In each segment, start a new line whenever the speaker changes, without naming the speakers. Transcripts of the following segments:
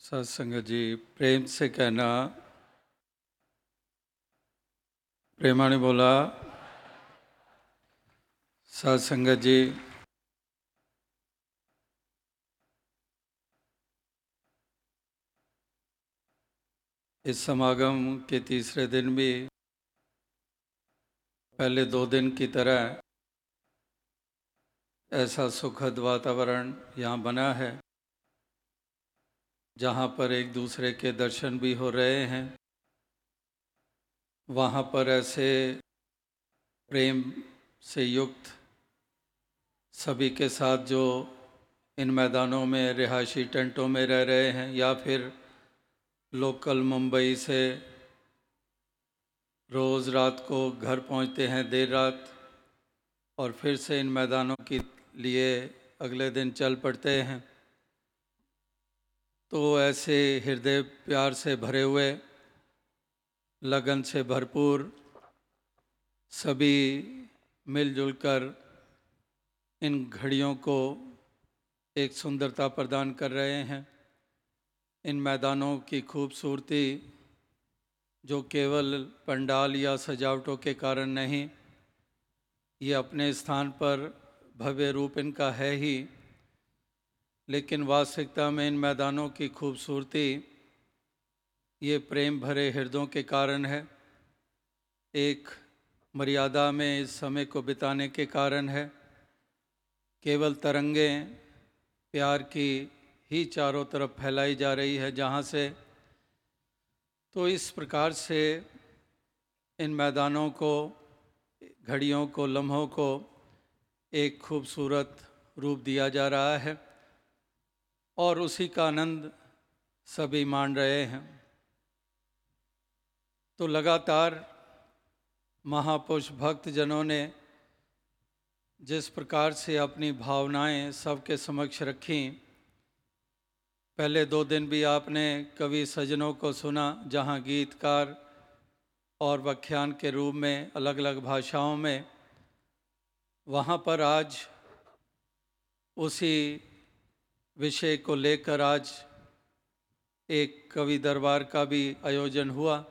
सत्संग जी प्रेम से कहना। प्रेमा ने बोला सत्संग जी। इस समागम के तीसरे दिन भी पहले 2 दिन की तरह ऐसा सुखद वातावरण यहाँ बना है जहाँ पर एक दूसरे के दर्शन भी हो रहे हैं। वहाँ पर ऐसे प्रेम से युक्त सभी के साथ जो इन मैदानों में रिहायशी टेंटों में रह रहे हैं या फिर लोकल मुंबई से रोज़ रात को घर पहुंचते हैं देर रात और फिर से इन मैदानों के लिए अगले दिन चल पड़ते हैं। तो ऐसे हृदय प्यार से भरे हुए, लगन से भरपूर सभी मिलजुल कर इन घड़ियों को एक सुंदरता प्रदान कर रहे हैं। इन मैदानों की खूबसूरती जो केवल पंडाल या सजावटों के कारण नहीं, ये अपने स्थान पर भव्य रूप इनका है ही, लेकिन वास्तविकता में इन मैदानों की खूबसूरती ये प्रेम भरे हृदयों के कारण है। एक मर्यादा में इस समय को बिताने के कारण है। केवल तरंगें प्यार की ही चारों तरफ फैलाई जा रही है जहाँ से। तो इस प्रकार से इन मैदानों को, घड़ियों को, लम्हों को एक खूबसूरत रूप दिया जा रहा है और उसी का आनंद सभी मान रहे हैं। तो लगातार महापुरुष भक्तजनों ने जिस प्रकार से अपनी भावनाएं सबके समक्ष रखी, पहले 2 दिन भी आपने कवि सज्जनों को सुना जहां गीतकार और व्याख्यान के रूप में अलग अलग भाषाओं में, वहां पर आज उसी विषय को लेकर आज एक कवि दरबार का भी आयोजन हुआ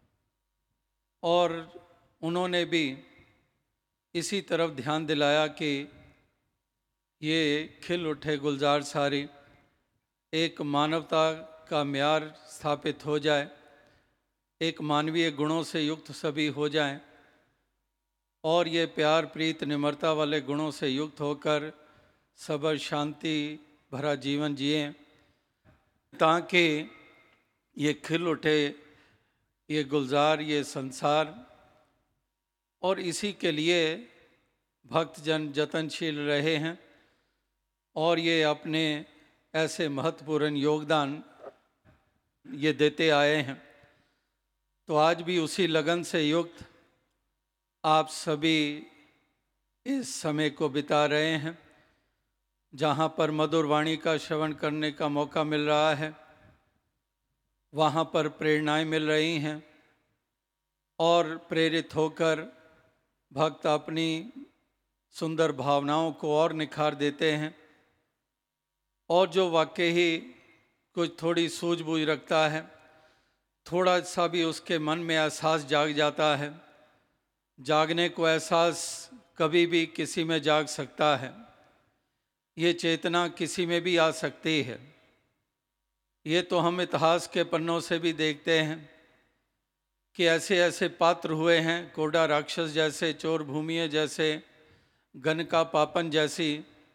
और उन्होंने भी इसी तरफ ध्यान दिलाया कि ये खिल उठे गुलजार सारी एक मानवता का म्यार स्थापित हो जाए, एक मानवीय गुणों से युक्त सभी हो जाएं और ये प्यार प्रीत निम्रता वाले गुणों से युक्त होकर सबर शांति भरा जीवन जिएं, ताकि ये खिल उठे ये गुलजार, ये संसार। और इसी के लिए भक्तजन जतनशील रहे हैं और ये अपने ऐसे महत्वपूर्ण योगदान ये देते आए हैं। तो आज भी उसी लगन से युक्त आप सभी इस समय को बिता रहे हैं जहाँ पर मधुर वाणी का श्रवण करने का मौका मिल रहा है, वहाँ पर प्रेरणाएं मिल रही हैं और प्रेरित होकर भक्त अपनी सुंदर भावनाओं को और निखार देते हैं और जो वाकई ही कुछ थोड़ी सूझबूझ रखता है, थोड़ा सा भी उसके मन में एहसास जाग जाता है। जागने को एहसास कभी भी किसी में जाग सकता है, ये चेतना किसी में भी आ सकती है। ये तो हम इतिहास के पन्नों से भी देखते हैं कि ऐसे ऐसे पात्र हुए हैं, कोड़ा राक्षस जैसे, चोर भूमिये जैसे, गनका पापन जैसी,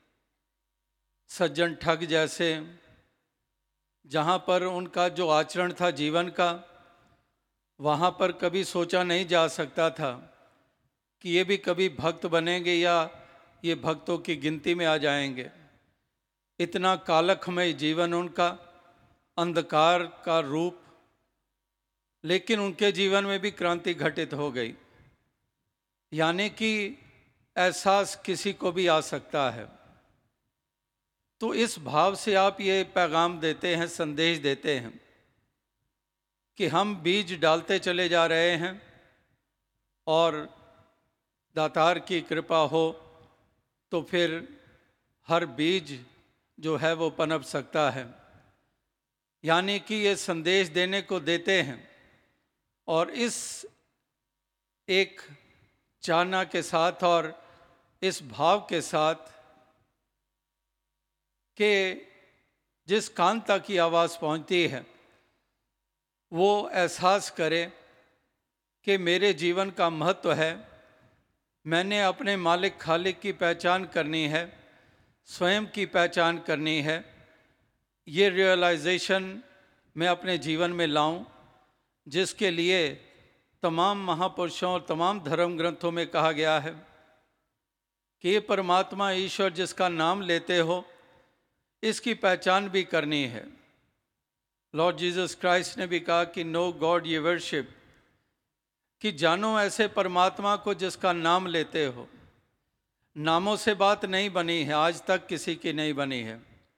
सज्जन ठग जैसे, जहाँ पर उनका जो आचरण था जीवन का, वहाँ पर कभी सोचा नहीं जा सकता था कि ये भी कभी भक्त बनेंगे या ये भक्तों की गिनती में आ जाएंगे। इतना कालखमय जीवन उनका, अंधकार का रूप, लेकिन उनके जीवन में भी क्रांति घटित हो गई। यानी कि एहसास किसी को भी आ सकता है। तो इस भाव से आप ये पैगाम देते हैं, संदेश देते हैं कि हम बीज डालते चले जा रहे हैं और दातार की कृपा हो तो फिर हर बीज जो है वो पनप सकता है। यानी कि ये संदेश देने को देते हैं और इस एक चाहना के साथ और इस भाव के साथ कि जिस कान तक की आवाज़ पहुंचती है वो एहसास करे कि मेरे जीवन का महत्व है, मैंने अपने मालिक खालिक की पहचान करनी है, स्वयं की पहचान करनी है। ये रियलाइजेशन मैं अपने जीवन में लाऊं, जिसके लिए तमाम महापुरुषों और तमाम धर्म ग्रंथों में कहा गया है कि ये परमात्मा ईश्वर जिसका नाम लेते हो इसकी पहचान भी करनी है। लॉर्ड जीसस क्राइस्ट ने भी कहा कि नो गॉड ये वर्शिप, कि जानो ऐसे परमात्मा को जिसका नाम लेते हो। नामों से बात नहीं बनी है, आज तक किसी की नहीं बनी है।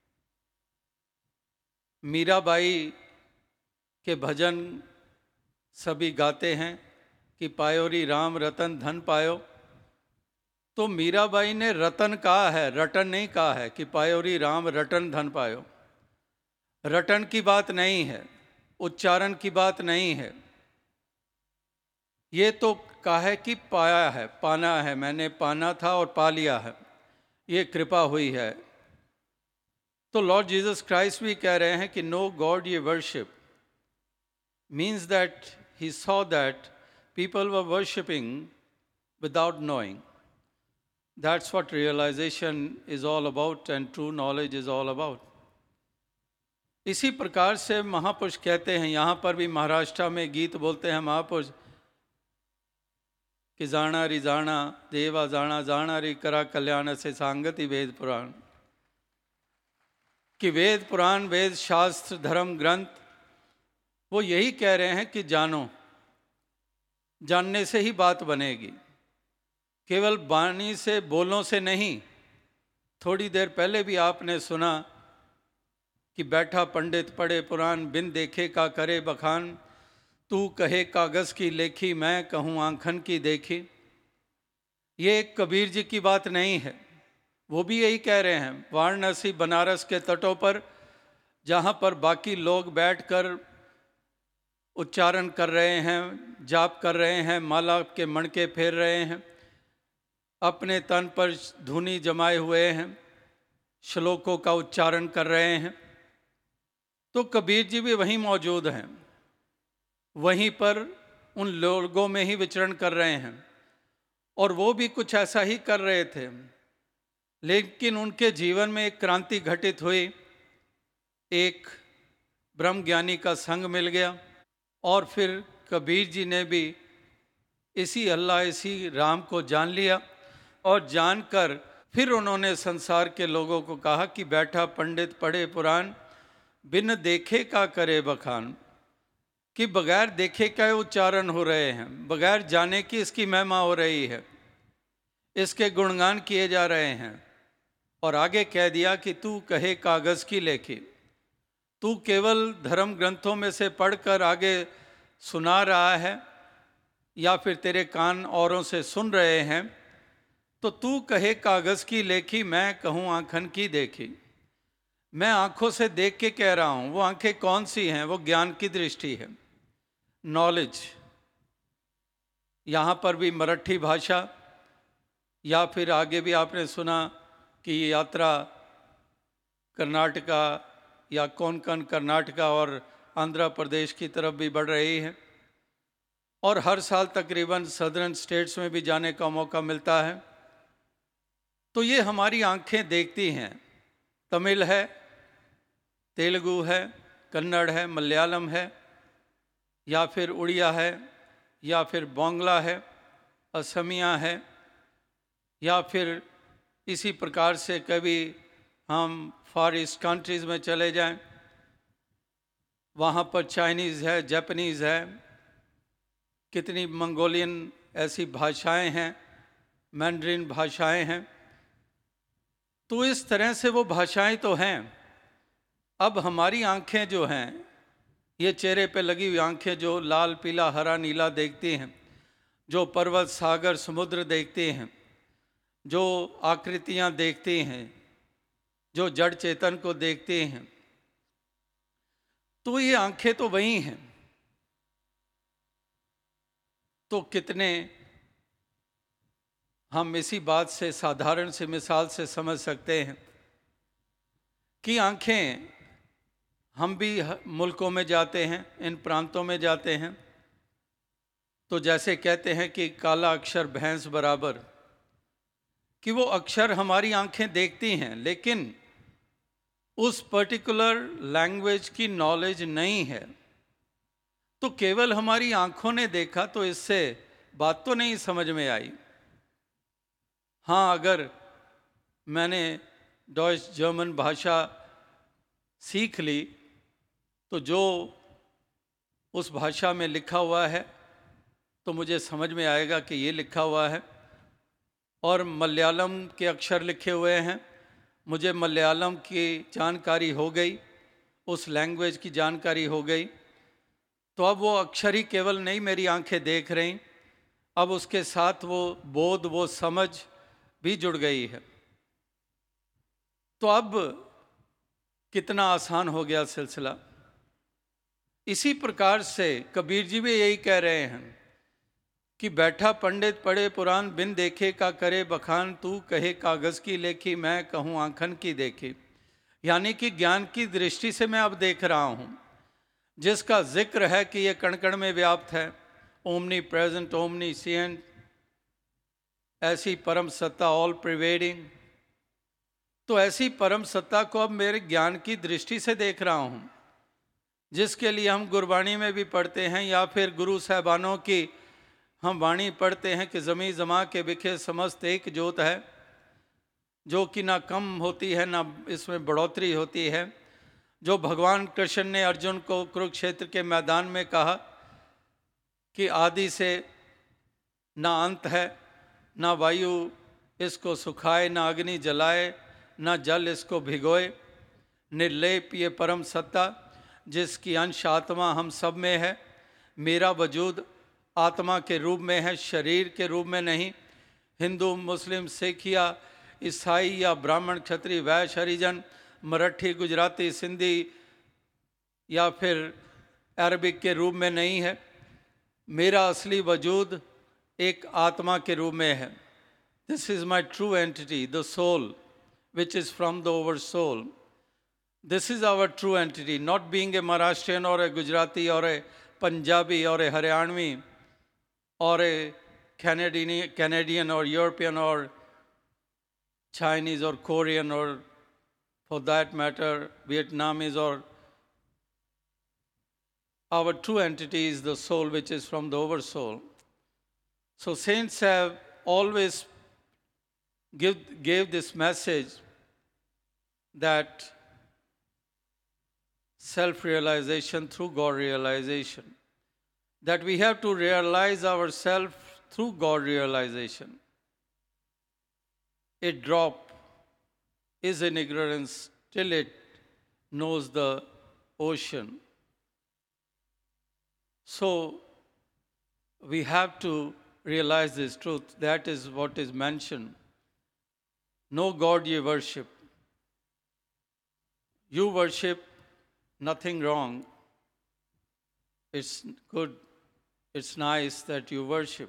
मीराबाई के भजन सभी गाते हैं कि पायोरी राम रतन धन पायो, तो मीराबाई ने रतन कहा है, रटन नहीं कहा है कि पायोरी राम रटन धन पायो। रटन की बात नहीं है, उच्चारण की बात नहीं है, ये तो कहा है कि पाया है, पाना है, मैंने पाना था और पा लिया है, ये कृपा हुई है। तो लॉर्ड जीसस क्राइस्ट भी कह रहे हैं कि no God ye worship means that he saw that people were worshipping without knowing. That's what realisation is all about and true knowledge is all about. इसी प्रकार से महापुरुष कहते हैं, यहाँ पर भी महाराष्ट्र में गीत बोलते हैं महापुरुष कि जाना री जाना देवा जाना, जाना री करा कल्याण से सांगति वेद पुराण, कि वेद पुराण वेद शास्त्र धर्म ग्रंथ वो यही कह रहे हैं कि जानो, जानने से ही बात बनेगी, केवल वाणी से बोलों से नहीं। थोड़ी देर पहले भी आपने सुना कि बैठा पंडित पढ़े पुराण, बिन देखे का करे बखान, तू कहे कागज़ की लेखी, मैं कहूँ आंखन की देखी। ये कबीर जी की बात नहीं है, वो भी यही कह रहे हैं। वाराणसी बनारस के तटों पर जहाँ पर बाकी लोग बैठकर उच्चारण कर रहे हैं, जाप कर रहे हैं, माला के मणके फेर रहे हैं, अपने तन पर धुनी जमाए हुए हैं, श्लोकों का उच्चारण कर रहे हैं, तो कबीर जी भी वहीं मौजूद हैं, वहीं पर उन लोगों में ही विचरण कर रहे हैं और वो भी कुछ ऐसा ही कर रहे थे। लेकिन उनके जीवन में एक क्रांति घटित हुई, एक ब्रह्म ज्ञानी का संग मिल गया और फिर कबीर जी ने भी इसी अल्लाह इसी राम को जान लिया और जानकर फिर उन्होंने संसार के लोगों को कहा कि बैठा पंडित पढ़े पुराण, बिन देखे का करे बखान, कि बगैर देखे का उच्चारण हो रहे हैं, बगैर जाने की इसकी महिमा हो रही है, इसके गुणगान किए जा रहे हैं। और आगे कह दिया कि तू कहे कागज़ की लेखी, तू केवल धर्म ग्रंथों में से पढ़कर आगे सुना रहा है या फिर तेरे कान औरों से सुन रहे हैं, तो तू कहे कागज़ की लेखी, मैं कहूँ आंखन की देखी। मैं आंखों से देख के कह रहा हूँ, वो आंखें कौन सी हैं? वो ज्ञान की दृष्टि है, नॉलेज। यहाँ पर भी मराठी भाषा या फिर आगे भी आपने सुना कि ये यात्रा कर्नाटका या कोंकण कर्नाटका और आंध्र प्रदेश की तरफ भी बढ़ रही है और हर साल तकरीबन सदर्न स्टेट्स में भी जाने का मौका मिलता है। तो ये हमारी आंखें देखती हैं, तमिल है, तेलुगु है, कन्नड़ है, मलयालम है, या फिर उड़िया है, या फिर बांग्ला है, असमिया है, या फिर इसी प्रकार से कभी हम फार ईस्ट कंट्रीज़ में चले जाएं, वहाँ पर चाइनीज़ है, जापानीज़ है, कितनी मंगोलियन ऐसी भाषाएं हैं, मैंड्रिन भाषाएं हैं। तो इस तरह से वो भाषाएं तो हैं। अब हमारी आंखें जो हैं, ये चेहरे पे लगी हुई आंखें जो लाल पीला हरा नीला देखती हैं, जो पर्वत सागर समुद्र देखती हैं, जो आकृतियां देखती हैं, जो जड़ चेतन को देखती हैं, तो ये आंखें तो वही हैं। तो कितने हम इसी बात से, साधारण सी मिसाल से समझ सकते हैं कि आंखें, हम भी मुल्कों में जाते हैं, इन प्रांतों में जाते हैं, तो जैसे कहते हैं कि काला अक्षर भैंस बराबर, कि वो अक्षर हमारी आंखें देखती हैं लेकिन उस पर्टिकुलर लैंग्वेज की नॉलेज नहीं है। तो केवल हमारी आंखों ने देखा तो इससे बात तो नहीं समझ में आई। हाँ, अगर मैंने डॉइच जर्मन भाषा सीख ली तो जो उस भाषा में लिखा हुआ है तो मुझे समझ में आएगा कि ये लिखा हुआ है। और मलयालम के अक्षर लिखे हुए हैं, मुझे मलयालम की जानकारी हो गई, उस लैंग्वेज की जानकारी हो गई। तो अब वो अक्षर ही केवल नहीं मेरी आंखें देख रही, अब उसके साथ वो बोध, वो समझ भी जुड़ गई है। तो अब कितना आसान हो गया सिलसिला। इसी प्रकार से कबीर जी भी यही कह रहे हैं कि बैठा पंडित पढ़े पुराण, बिन देखे का करे बखान, तू कहे कागज़ की लेखी, मैं कहूँ आंखन की देखी। यानी कि ज्ञान की दृष्टि से मैं अब देख रहा हूँ, जिसका जिक्र है कि ये कण कण में व्याप्त है, ओमनी प्रेजेंट, ओमनी सिएंट, ऐसी परम सत्ता, ऑल प्रिवेडिंग। तो ऐसी परम सत्ता को अब मेरे ज्ञान की दृष्टि से देख रहा हूँ, जिसके लिए हम गुरबाणी में भी पढ़ते हैं या फिर गुरु साहबानों की हम वाणी पढ़ते हैं कि ज़मी ज़मा के बिखे समस्त एक जोत है, जो कि ना कम होती है ना इसमें बढ़ोतरी होती है। जो भगवान कृष्ण ने अर्जुन को कुरुक्षेत्र के मैदान में कहा कि आदि से ना अंत है, ना वायु इसको सुखाए, ना अग्नि जलाए, ना जल इसको भिगोए, निर्लेप ये परम सत्ता, जिसकी अंश आत्मा हम सब में है। मेरा वजूद आत्मा के रूप में है, शरीर के रूप में नहीं। हिंदू, मुस्लिम, सिख या ईसाई या ब्राह्मण, क्षत्रिय, वैश्य, हरिजन, मराठी, गुजराती, सिंधी या फिर अरबिक के रूप में नहीं है। मेरा असली वजूद एक आत्मा के रूप में है। This is my true entity, the soul which is from the over soul. This is our true entity, not being a Maharashtrian or a Gujarati or a Punjabi or a Haryanvi or a Canadian or European or Chinese or Korean or for that matter Vietnamese. Or our true entity is the soul which is from the over soul. So saints have always gave this message that self-realization through God realization, that we have to realize ourselves through God realization. A drop is in ignorance till it knows the ocean. So we have to realize this truth. That is what is mentioned. No God ye worship. You worship, nothing wrong. It's good, it's nice that you worship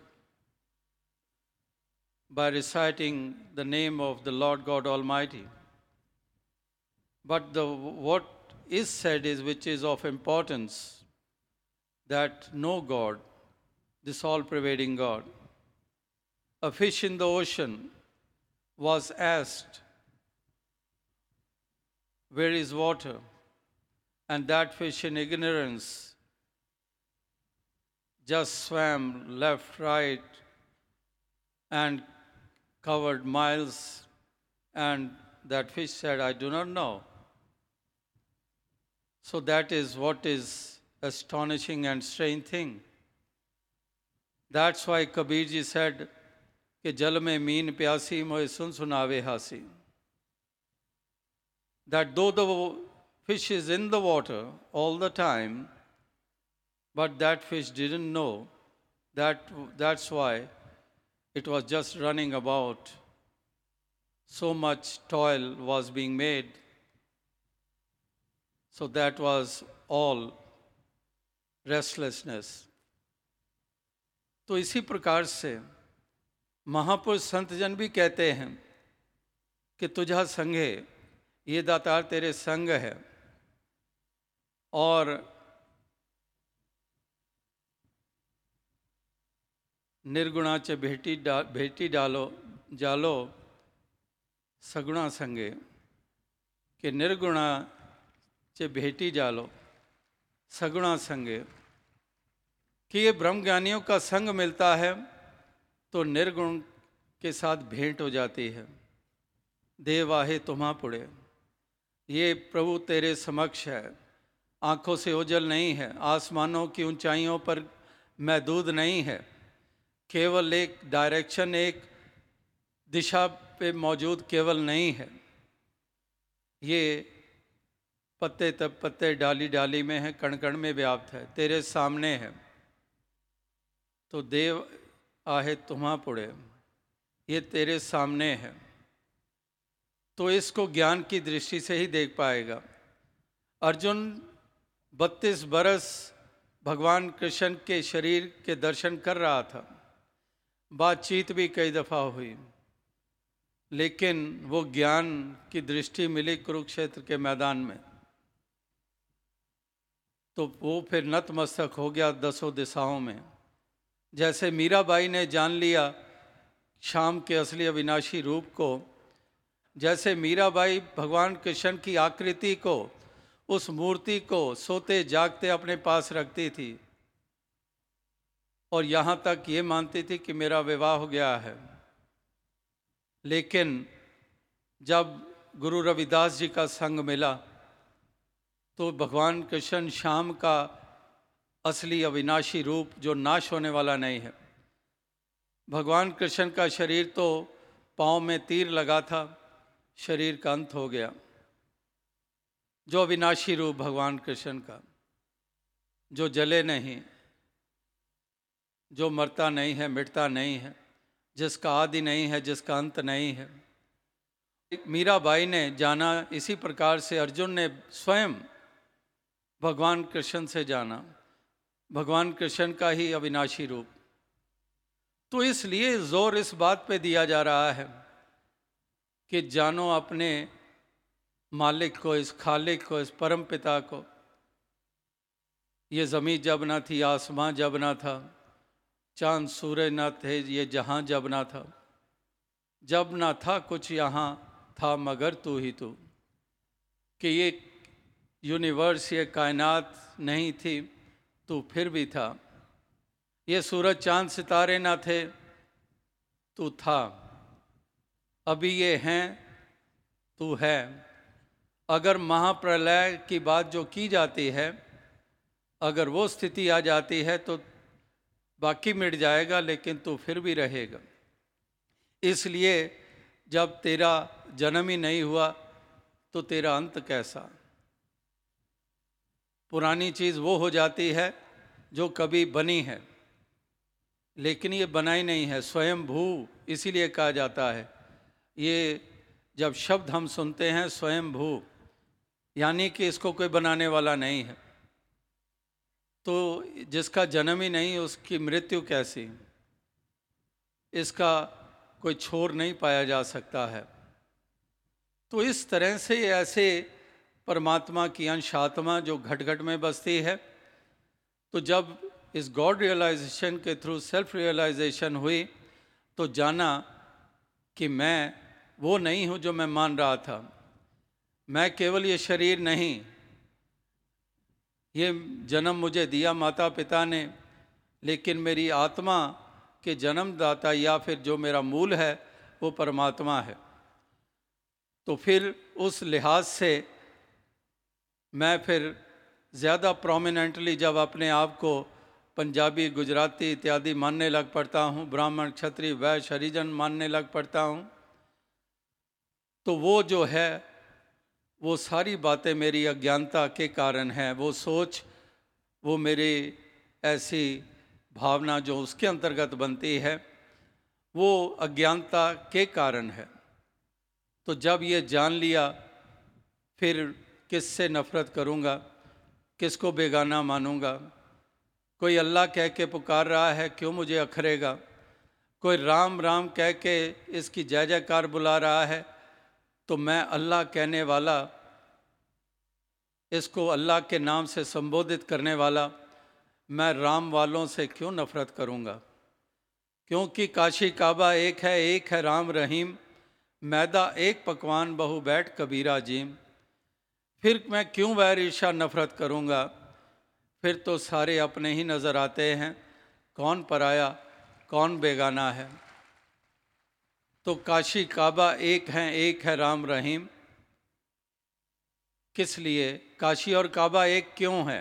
by reciting the name of the Lord God Almighty. But what is said is, which is of importance, that no God, this all-pervading God. A fish in the ocean was asked, where is water? And that fish in ignorance just swam left, right, and covered miles. And that fish said, I do not know. So that is what is astonishing and strange thing. That's why Kabir ji said, कि जल में mean प्यासी मोए सुन सुनावे हासी. That though the fish is in the water all the time, but that fish didn't know. That's why it was just running about. So much toil was being made. So that was all restlessness। तो इसी प्रकार से महापुरुष संतजन भी कहते हैं कि तुझा संगे, ये दातार तेरे संग है, और निर्गुणा च भेटी डालो जालो सगुणा संगे, कि निर्गुणा च भेटी जालो सगुणा संगे, कि ये ब्रह्म ज्ञानियों का संग मिलता है तो निर्गुण के साथ भेंट हो जाती है। देव आहे तुम्हा पुड़े, ये प्रभु तेरे समक्ष है, आंखों से ओझल नहीं है, आसमानों की ऊंचाइयों पर महदूद नहीं है, केवल एक डायरेक्शन, एक दिशा पे मौजूद केवल नहीं है, ये पत्ते तब पत्ते डाली डाली में है, कण कण में व्याप्त है, तेरे सामने है। तो देव आहे तुम्हा पुड़े, ये तेरे सामने है। तो इसको ज्ञान की दृष्टि से ही देख पाएगा। अर्जुन 32 बरस भगवान कृष्ण के शरीर के दर्शन कर रहा था, बातचीत भी कई दफ़ा हुई, लेकिन वो ज्ञान की दृष्टि मिली कुरुक्षेत्र के मैदान में, तो वो फिर नतमस्तक हो गया 10 दिशाओं में। जैसे मीराबाई ने जान लिया श्याम के असली अविनाशी रूप को, जैसे मीराबाई भगवान कृष्ण की आकृति को, उस मूर्ति को सोते जागते अपने पास रखती थी, और यहाँ तक ये मानती थी कि मेरा विवाह हो गया है। लेकिन जब गुरु रविदास जी का संग मिला तो भगवान कृष्ण श्याम का असली अविनाशी रूप, जो नाश होने वाला नहीं है। भगवान कृष्ण का शरीर तो पाँव में तीर लगा था, शरीर का अंत हो गया। जो अविनाशी रूप भगवान कृष्ण का, जो जले नहीं, जो मरता नहीं है, मिटता नहीं है, जिसका आदि नहीं है, जिसका अंत नहीं है। मीराबाई ने जाना, इसी प्रकार से अर्जुन ने स्वयं भगवान कृष्ण से जाना, भगवान कृष्ण का ही अविनाशी रूप। तो इसलिए जोर इस बात पे दिया जा रहा है कि जानो अपने मालिक को, इस खालिक को, इस परम पिता को। ये ज़मीन जब ना थी, आसमां जब ना था, चांद सूरज ना थे, ये जहां जब ना था, जब ना था कुछ यहाँ था मगर तू ही तू। कि ये यूनिवर्स, ये कायनात नहीं थी, तू फिर भी था। ये सूरज चांद सितारे ना थे, तू था। अभी ये हैं, तू है। अगर महाप्रलय की बात जो की जाती है, अगर वो स्थिति आ जाती है तो बाकी मिट जाएगा, लेकिन तू फिर भी रहेगा। इसलिए जब तेरा जन्म ही नहीं हुआ तो तेरा अंत कैसा। पुरानी चीज़ वो हो जाती है जो कभी बनी है, लेकिन ये बनाई नहीं है, स्वयं भू इसीलिए कहा जाता है। ये जब शब्द हम सुनते हैं स्वयं भू, यानी कि इसको कोई बनाने वाला नहीं है। तो जिसका जन्म ही नहीं, उसकी मृत्यु कैसी, इसका कोई छोर नहीं पाया जा सकता है। तो इस तरह से ऐसे परमात्मा की अंश आत्मा जो घट घट में बसती है, तो जब इस गॉड रियलाइजेशन के थ्रू सेल्फ रियलाइजेशन हुई, तो जाना कि मैं वो नहीं हूँ जो मैं मान रहा था। मैं केवल ये शरीर नहीं, ये जन्म मुझे दिया माता पिता ने, लेकिन मेरी आत्मा के जन्मदाता या फिर जो मेरा मूल है वो परमात्मा है। तो फिर उस लिहाज से मैं फिर ज़्यादा प्रोमिनेंटली जब अपने आप को पंजाबी, गुजराती इत्यादि मानने लग पड़ता हूँ, ब्राह्मण, क्षत्रिय, वैश्य, हरिजन मानने लग पड़ता हूँ, तो वो जो है वो सारी बातें मेरी अज्ञानता के कारण हैं। वो सोच, वो मेरी ऐसी भावना जो उसके अंतर्गत बनती है, वो अज्ञानता के कारण है। तो जब ये जान लिया, फिर किससे नफरत करूँगा। किसको बेगाना मानूंगा। कोई अल्लाह कह के पुकार रहा है, क्यों मुझे अखरेगा। कोई राम राम कह के इसकी जय जयकार बुला रहा है, तो मैं अल्लाह कहने वाला, इसको अल्लाह के नाम से संबोधित करने वाला, मैं राम वालों से क्यों नफरत करूंगा। क्योंकि काशी काबा एक है राम रहीम, मैदा एक पकवान बहु बैठ कबीरा जीम। फिर मैं क्यों वैर ईर्ष्या नफरत करूंगा। फिर तो सारे अपने ही नज़र आते हैं, कौन पराया कौन बेगाना है। तो काशी काबा एक है राम रहीम। किस लिए काशी और काबा एक क्यों है।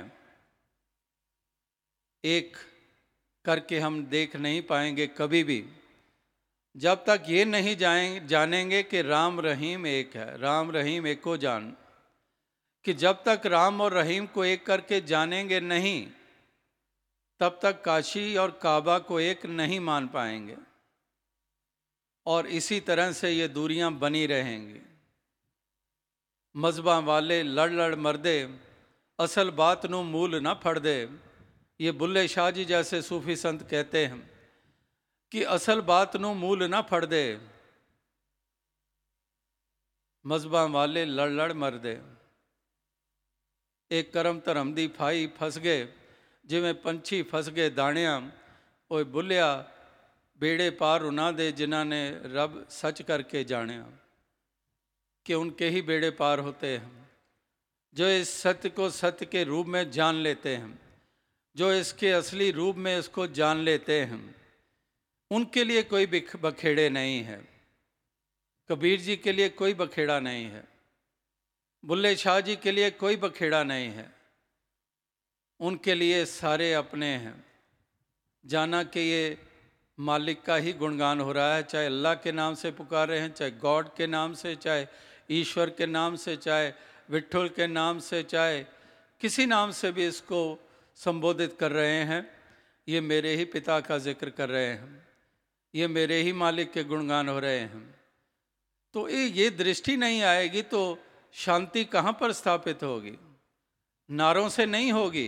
एक करके हम देख नहीं पाएंगे कभी भी, जब तक ये नहीं जानेंगे कि राम रहीम एक है। राम रहीम एक को जान, कि जब तक राम और रहीम को एक करके जानेंगे नहीं, तब तक काशी और काबा को एक नहीं मान पाएंगे, और इसी तरह से ये दूरियां बनी रहेंगी। मजहबां वाले लड़ लड़ मरदे, असल बात नू मूल ना फड़ दे। ये बुल्ले शाह जी जैसे सूफी संत कहते हैं कि असल बात नू मूल ना फड़ दे, मजहबां वाले लड़ लड़ मरदे। एक करम धर्म दी फाई फस गए, जिवें पंछी फस गए दाणियां। ओए बुल्लिया बेड़े पार उन्हां दे, जिन्हां ने रब सच करके जानिया, कि उनके ही बेड़े पार होते हैं। जो इस सत्य को सत्य के रूप में जान लेते हैं, जो इसके असली रूप में इसको जान लेते हैं, उनके लिए कोई बखेड़े नहीं है। कबीर जी के लिए कोई बखेड़ा नहीं है, बुल्ले शाह जी के लिए कोई बखेड़ा नहीं है। उनके लिए सारे अपने हैं। जाना कि ये मालिक का ही गुणगान हो रहा है, चाहे अल्लाह के नाम से पुकार रहे हैं, चाहे गॉड के नाम से, चाहे ईश्वर के नाम से, चाहे विठ्ठल के नाम से, चाहे किसी नाम से भी इसको संबोधित कर रहे हैं। ये मेरे ही पिता का जिक्र कर रहे हैं, ये मेरे ही मालिक के गुणगान हो रहे हैं। तो ये दृष्टि नहीं आएगी तो शांति कहाँ पर स्थापित होगी। नारों से नहीं होगी।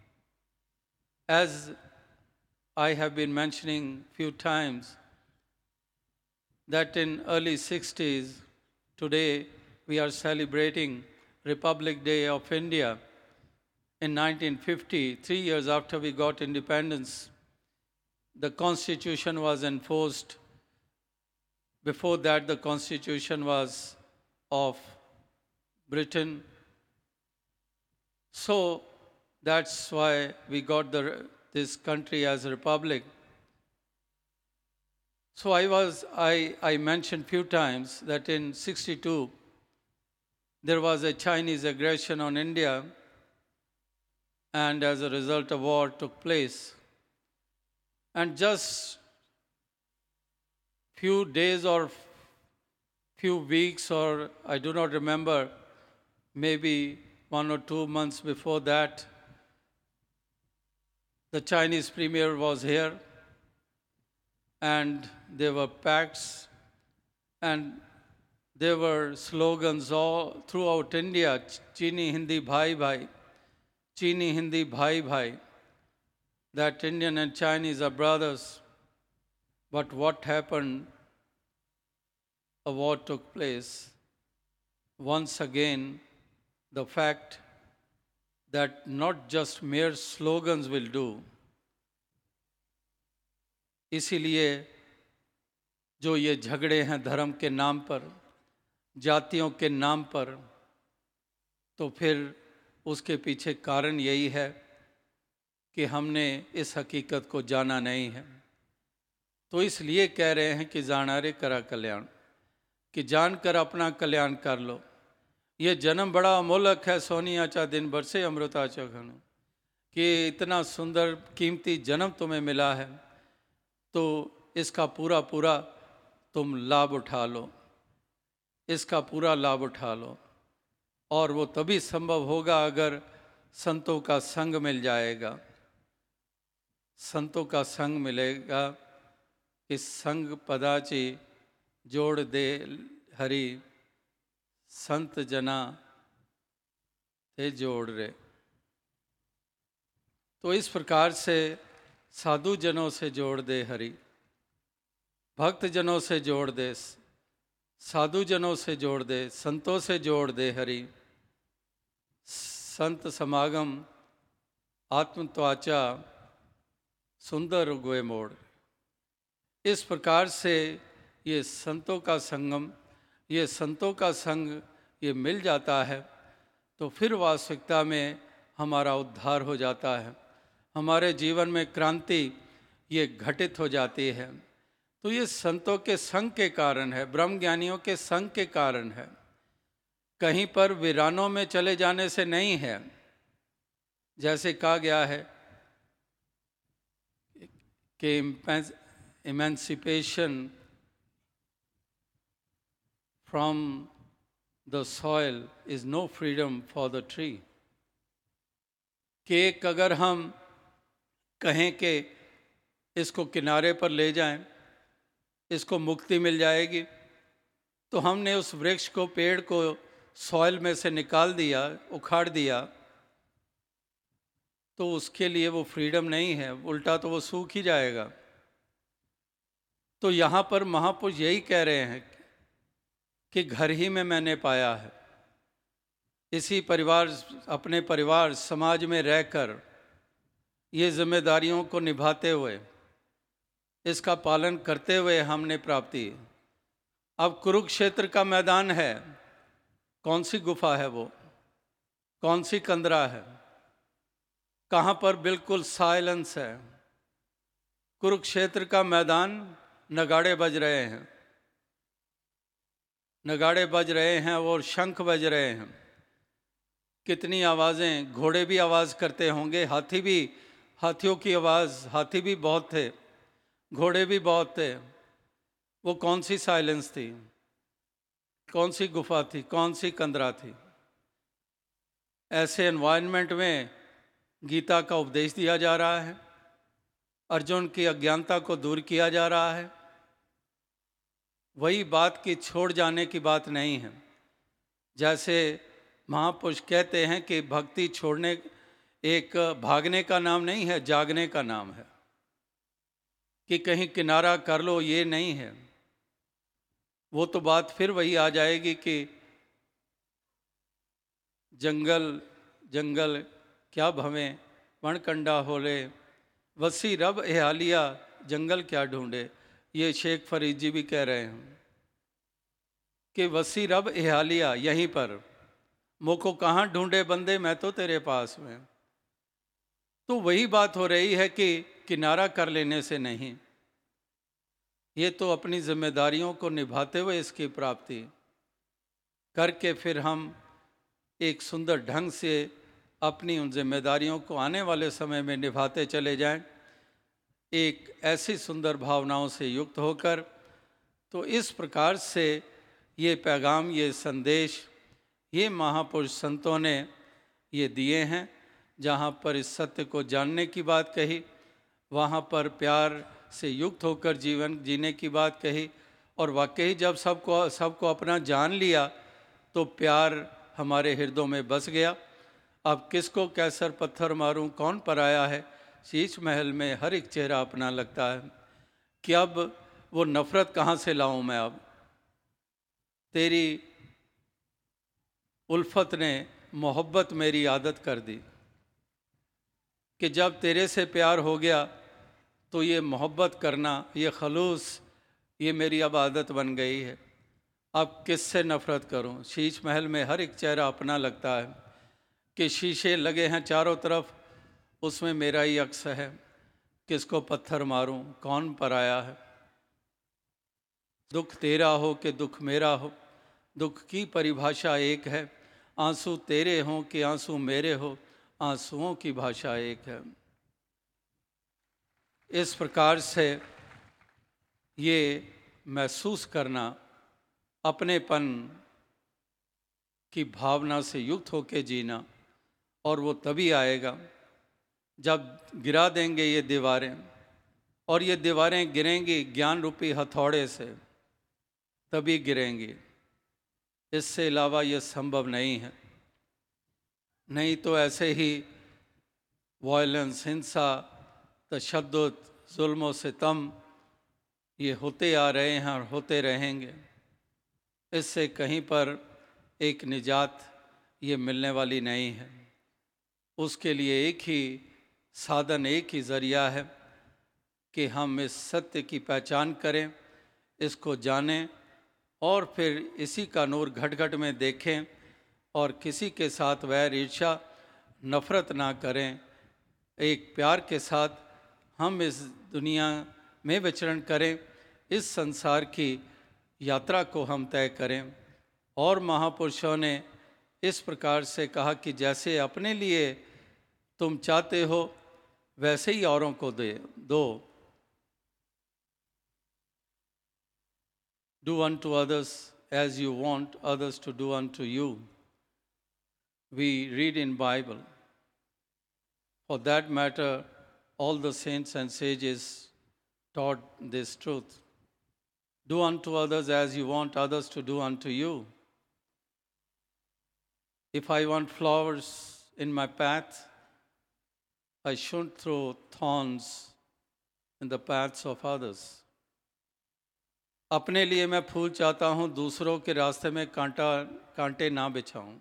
As I have been mentioning few times that in early 60s, today we are celebrating Republic Day of India. In 1950, 3 years after we got independence, the constitution was enforced. Before that, the constitution was of Britain. So that's why we got this country as a republic. So I mentioned few times that in 62, there was a Chinese aggression on India, and as a result a war took place. And just few days or few weeks, or I do not remember, maybe 1 or 2 months before that, the Chinese premier was here, and there were pacts and there were slogans all throughout India, Chini Hindi Bhai Bhai, Chini Hindi Bhai Bhai, that Indian and Chinese are brothers. But what happened? A war took place. Once again, the fact that not just mere slogans will do. इसीलिए जो ये झगड़े हैं धर्म के नाम पर, जातियों के नाम पर, तो फिर उसके पीछे कारण यही है कि हमने इस हकीकत को जाना नहीं है। तो इसलिए कह रहे हैं कि जानारे करा कल्याण, कि जानकर अपना कल्याण कर लो। ये जन्म बड़ा अमोलक है, सोनिया चा दिन भर से अमृता चा घन, कि इतना सुंदर कीमती जन्म तुम्हें मिला है, तो इसका पूरा पूरा तुम लाभ उठा लो, इसका पूरा लाभ उठा लो। और वो तभी संभव होगा अगर संतों का संग मिल जाएगा। संतों का संग मिलेगा, इस संग पदाची जोड़ दे हरि, संत जना ते जोड़ रे। तो इस प्रकार से साधु जनों से जोड़ दे हरि, भक्त जनों से जोड़ दे, साधु जनों से जोड़ दे, संतों से जोड़ दे हरि। संत समागम आत्म त्वाचा सुंदर गुए मोड़। इस प्रकार से ये संतों का संगम, ये संतों का संग ये मिल जाता है तो फिर वास्तविकता में हमारा उद्धार हो जाता है, हमारे जीवन में क्रांति ये घटित हो जाती है। तो ये संतों के संग के कारण है, ब्रह्म ज्ञानियों के संग के कारण है, कहीं पर वीरानों में चले जाने से नहीं है। जैसे कहा गया है कि emancipation from the soil is no freedom for the tree. कि एक अगर हम कहें कि इसको किनारे पर ले जाएं, इसको मुक्ति मिल जाएगी, तो हमने उस वृक्ष को, पेड़ को सॉइल में से निकाल दिया, उखाड़ दिया, तो उसके लिए वो फ्रीडम नहीं है, उल्टा तो वो सूख ही जाएगा। तो यहाँ पर महापुरुष यही कह रहे हैं कि घर ही में मैंने पाया है, इसी परिवार, अपने परिवार समाज में रहकर ये जिम्मेदारियों को निभाते हुए, इसका पालन करते हुए हमने प्राप्ति। अब कुरुक्षेत्र का मैदान है, कौन सी गुफा है वो, कौन सी कंदरा है, कहाँ पर बिल्कुल साइलेंस है। कुरुक्षेत्र का मैदान, नगाड़े बज रहे हैं, नगाड़े बज रहे हैं और शंख बज रहे हैं। कितनी आवाज़ें, घोड़े भी आवाज़ करते होंगे, हाथी भी, हाथियों की आवाज़, हाथी भी बहुत थे, घोड़े भी बहुत थे। वो कौन सी साइलेंस थी, कौन सी गुफा थी, कौन सी कंदरा थी। ऐसे एनवायरनमेंट में गीता का उपदेश दिया जा रहा है, अर्जुन की अज्ञानता को दूर किया जा रहा है। वही बात की छोड़ जाने की बात नहीं है। जैसे महापुरुष कहते हैं कि भक्ति छोड़ने, एक भागने का नाम नहीं है, जागने का नाम है। कि कहीं किनारा कर लो, ये नहीं है। वो तो बात फिर वही आ जाएगी कि जंगल जंगल क्या भवें, वणकंडा होले, वसी रब एहालिया, जंगल क्या ढूंढे। ये शेख फरीद जी भी कह रहे हैं कि वसी रब एहालिया, यहीं पर मोको कहाँ ढूंढे बंदे, मैं तो तेरे पास में। तो वही बात हो रही है कि किनारा कर लेने से नहीं, ये तो अपनी जिम्मेदारियों को निभाते हुए इसकी प्राप्ति करके फिर हम एक सुंदर ढंग से अपनी उन जिम्मेदारियों को आने वाले समय में निभाते चले जाएं, एक ऐसी सुंदर भावनाओं से युक्त होकर। तो इस प्रकार से ये पैगाम, ये संदेश, ये महापुरुष संतों ने ये दिए हैं। जहाँ पर इस सत्य को जानने की बात कही, वहाँ पर प्यार से युक्त होकर जीवन जीने की बात कही। और वाकई जब सबको अपना जान लिया तो प्यार हमारे हृदयों में बस गया। अब किसको कैसर पत्थर मारूं, कौन पराया है, शीश महल में हर एक चेहरा अपना लगता है। कि अब वो नफ़रत कहाँ से लाऊं मैं, अब तेरी उल्फत ने मोहब्बत मेरी आदत कर दी। कि जब तेरे से प्यार हो गया तो ये मोहब्बत करना, ये खलूस, ये मेरी अब आदत बन गई है। अब किससे नफ़रत करूं, शीश महल में हर एक चेहरा अपना लगता है। कि शीशे लगे हैं चारों तरफ, उसमें मेरा ही अक्स है, किसको पत्थर मारूं, कौन पराया है। दुख तेरा हो कि दुख मेरा हो, दुख की परिभाषा एक है। आंसू तेरे हों कि आंसू मेरे हो, आंसुओं की भाषा एक है। इस प्रकार से ये महसूस करना, अपनेपन की भावना से युक्त होकर जीना, और वो तभी आएगा जब गिरा देंगे ये दीवारें, और ये दीवारें गिरेंगी ज्ञान रूपी हथौड़े से, तभी गिरेंगी। इससे अलावा ये संभव नहीं है। नहीं तो ऐसे ही वायलेंस, हिंसा, तशद्दुद, जुल्म व सितम ये होते आ रहे हैं और होते रहेंगे। इससे कहीं पर एक निजात ये मिलने वाली नहीं है। उसके लिए एक ही साधन, एक ही ज़रिया है कि हम इस सत्य की पहचान करें, इसको जानें और फिर इसी का नूर घट घट में देखें और किसी के साथ वैर, ईर्ष्या, नफ़रत ना करें। एक प्यार के साथ हम इस दुनिया में विचरण करें, इस संसार की यात्रा को हम तय करें। और महापुरुषों ने इस प्रकार से कहा कि जैसे अपने लिए तुम चाहते हो वैसे ही औरों को दो। Do unto others as you want others to do unto you. We read in Bible. For that matter, all the saints and sages taught this truth. Do unto others as you want others to do unto you. If I want flowers in my path, I shouldn't throw thorns in the paths of others. अपने लिए मैं फूल चाहता हूँ, दूसरों के रास्ते में कांटे ना बिछाऊं।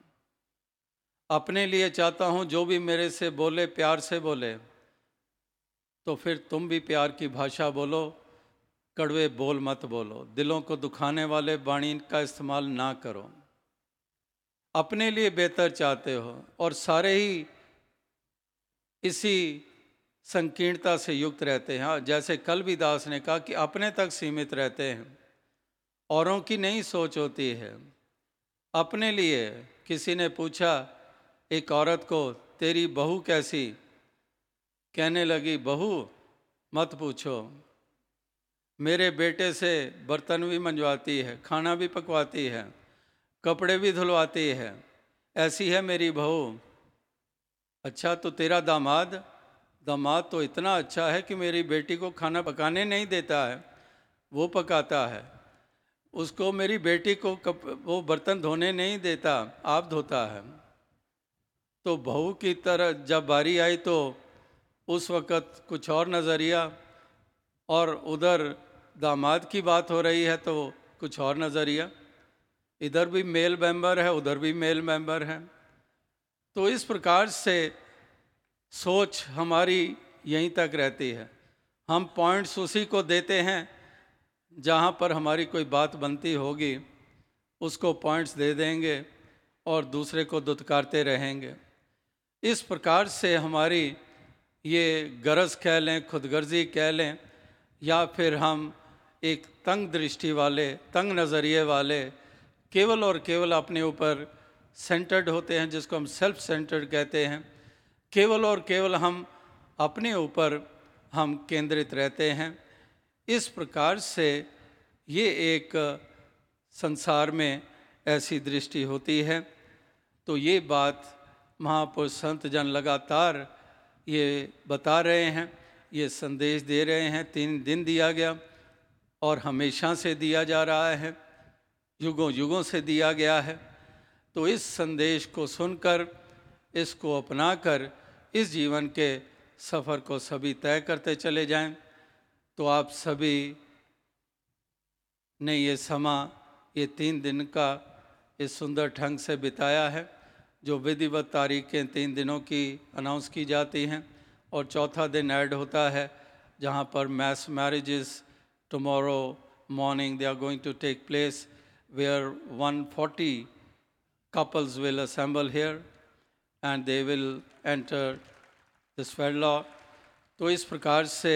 अपने लिए चाहता हूँ जो भी मेरे से बोले प्यार से बोले, तो फिर तुम भी प्यार की भाषा बोलो, कड़वे बोल मत बोलो, दिलों को दुखाने वाले वाणी का इस्तेमाल ना करो। अपने लिए बेहतर चाहते हो और सारे ही इसी संकीर्णता से युक्त रहते हैं। जैसे कलवीदास ने कहा कि अपने तक सीमित रहते हैं, औरों की नहीं सोच होती है। अपने लिए किसी ने पूछा एक औरत को, तेरी बहू कैसी? कहने लगी, बहू मत पूछो, मेरे बेटे से बर्तन भी मंजवाती है, खाना भी पकवाती है, कपड़े भी धुलवाती है, ऐसी है मेरी बहू। अच्छा, तो तेरा दामाद तो इतना अच्छा है कि मेरी बेटी को खाना पकाने नहीं देता है, वो पकाता है। उसको, मेरी बेटी को वो बर्तन धोने नहीं देता, आप धोता है। तो बहू की तरह जब बारी आई तो उस वक़्त कुछ और नज़रिया, और उधर दामाद की बात हो रही है तो कुछ और नज़रिया। इधर भी मेल मेंबर है, उधर भी मेल मेंबर है। तो इस प्रकार से सोच हमारी यहीं तक रहती है। हम पॉइंट्स उसी को देते हैं जहाँ पर हमारी कोई बात बनती होगी, उसको पॉइंट्स दे देंगे और दूसरे को दुत्कारते रहेंगे। इस प्रकार से हमारी ये गरज कह लें, खुदगर्जी कह लें, या फिर हम एक तंग दृष्टि वाले, तंग नज़रिए वाले, केवल और केवल अपने ऊपर सेंटर्ड होते हैं, जिसको हम सेल्फ सेंटर्ड कहते हैं। केवल और केवल हम अपने ऊपर हम केंद्रित रहते हैं। इस प्रकार से ये एक संसार में ऐसी दृष्टि होती है। तो ये बात महापुरुष संत जन लगातार ये बता रहे हैं, ये संदेश दे रहे हैं। 3 दिन दिया गया और हमेशा से दिया जा रहा है, युगों युगों से दिया गया है। तो इस संदेश को सुनकर, इसको अपनाकर इस जीवन के सफ़र को सभी तय करते चले जाएं। तो आप सभी ने ये समा, ये 3 दिन का इस सुंदर ढंग से बिताया है। जो विधिवत तारीखें 3 दिनों की अनाउंस की जाती हैं और चौथा दिन ऐड होता है जहाँ पर mass marriages tomorrow morning they are going to take place, where 140 couples will assemble here and they will enter this wedlock. तो इस प्रकार से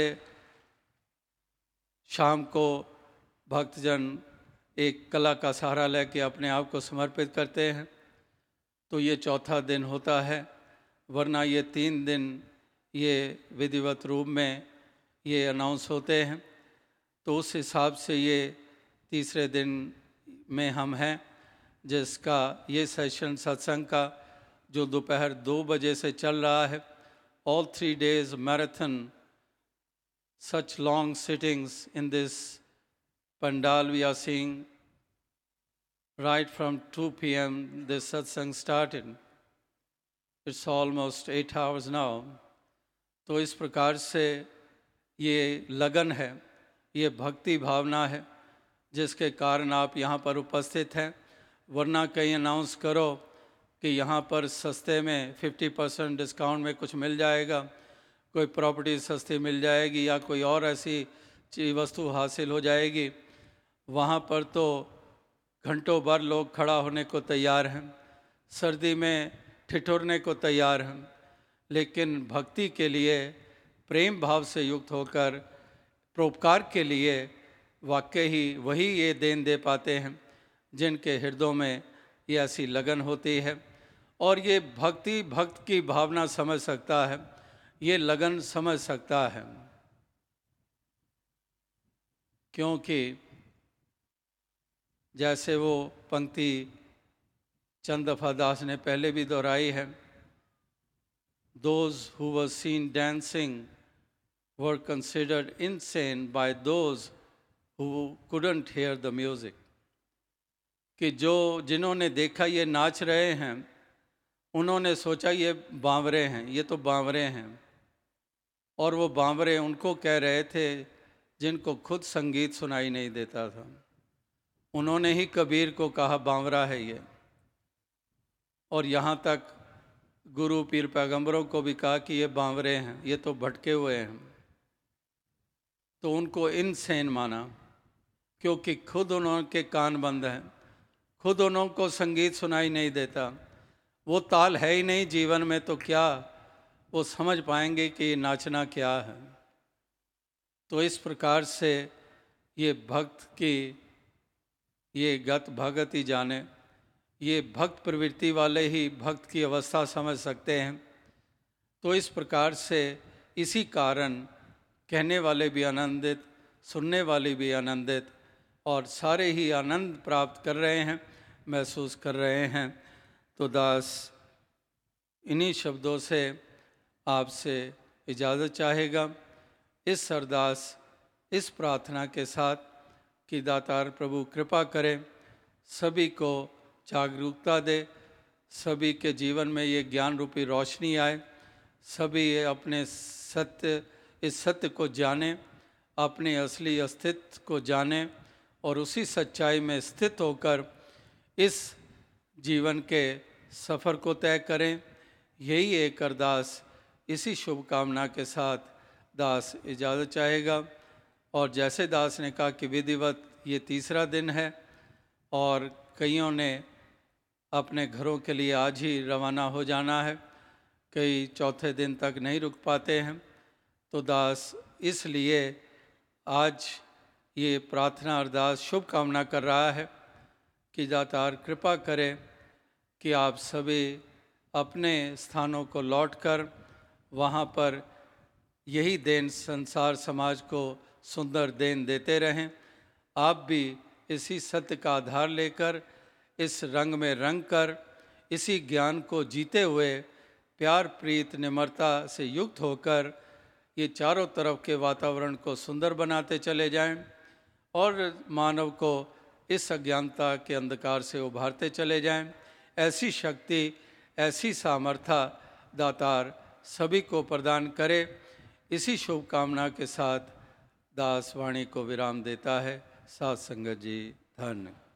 शाम को भक्तजन एक कला का सहारा लेके अपने आप को समर्पित करते हैं। तो ये चौथा दिन होता है, वरना ये 3 दिन ये विधिवत रूप में ये अनाउंस होते हैं। तो उस हिसाब से ये तीसरे दिन में हम हैं, जिसका ये सेशन सत्संग का जो दोपहर 2 बजे से चल रहा है, all 3 days marathon, such long sittings in this pandal we are seeing. Right from 2 p.m. this satsang started. It's almost 8 hours now. तो इस प्रकार से ये लगन है, ये भक्ति भावना है जिसके कारण आप यहाँ पर उपस्थित हैं। वरना कहीं अनाउंस करो कि यहाँ पर सस्ते में 50% डिस्काउंट में कुछ मिल जाएगा, कोई प्रॉपर्टी सस्ती मिल जाएगी या कोई और ऐसी चीज वस्तु हासिल हो जाएगी, वहाँ पर तो घंटों भर लोग खड़ा होने को तैयार हैं, सर्दी में ठिठुरने को तैयार हैं। लेकिन भक्ति के लिए प्रेम भाव से युक्त होकर परोपकार के लिए वाकई ही वही ये देन दे पाते हैं जिनके हृदयों में ये ऐसी लगन होती है। और ये भक्ति भक्त की भावना समझ सकता है, ये लगन समझ सकता है, क्योंकि जैसे वो पंक्ति चंद दफा दास ने पहले भी दोहराई है, Those who were seen dancing were considered insane by those who couldn't hear the music। कि जिन्होंने देखा ये नाच रहे हैं, उन्होंने सोचा ये बावरे हैं, ये तो बावरे हैं। और वो बावरे उनको कह रहे थे जिनको खुद संगीत सुनाई नहीं देता था। उन्होंने ही कबीर को कहा बावरा है ये। और यहाँ तक गुरु पीर पैगंबरों को भी कहा कि ये बावरे हैं, ये तो भटके हुए हैं। तो उनको इनसेन माना, क्योंकि खुद उनके कान बंद हैं, खुद उनको संगीत सुनाई नहीं देता, वो ताल है ही नहीं जीवन में, तो क्या वो समझ पाएंगे कि नाचना क्या है। तो इस प्रकार से ये भक्त की ये गत भगत ही जाने, ये भक्त प्रवृत्ति वाले ही भक्त की अवस्था समझ सकते हैं। तो इस प्रकार से इसी कारण कहने वाले भी आनंदित, सुनने वाले भी आनंदित, और सारे ही आनंद प्राप्त कर रहे हैं, महसूस कर रहे हैं। तो दास इन्हीं शब्दों से आपसे इजाज़त चाहेगा, इस अरदास, इस प्रार्थना के साथ कि दातार प्रभु कृपा करें, सभी को जागरूकता दे, सभी के जीवन में ये ज्ञान रूपी रोशनी आए, सभी अपने इस सत्य को जाने, अपने असली अस्तित्व को जाने और उसी सच्चाई में स्थित होकर इस जीवन के सफ़र को तय करें। यही एक अरदास, इसी शुभकामना के साथ दास इजाज़त चाहेगा। और जैसे दास ने कहा कि विधिवत ये तीसरा दिन है और कईयों ने अपने घरों के लिए आज ही रवाना हो जाना है, कई चौथे दिन तक नहीं रुक पाते हैं। तो दास इसलिए आज ये प्रार्थना अरदास शुभकामना कर रहा है कि दातार कृपा करे कि आप सभी अपने स्थानों को लौटकर वहाँ पर यही देन संसार समाज को सुंदर देन देते रहें। आप भी इसी सत्य का आधार लेकर, इस रंग में रंग कर, इसी ज्ञान को जीते हुए प्यार प्रीत निम्रता से युक्त होकर ये चारों तरफ के वातावरण को सुंदर बनाते चले जाएं और मानव को इस अज्ञानता के अंधकार से उभारते चले जाएं। ऐसी शक्ति, ऐसी सामर्थ्य दातार सभी को प्रदान करे। इसी शुभकामना के साथ दास वाणी को विराम देता है। साथ संगत जी धन्य।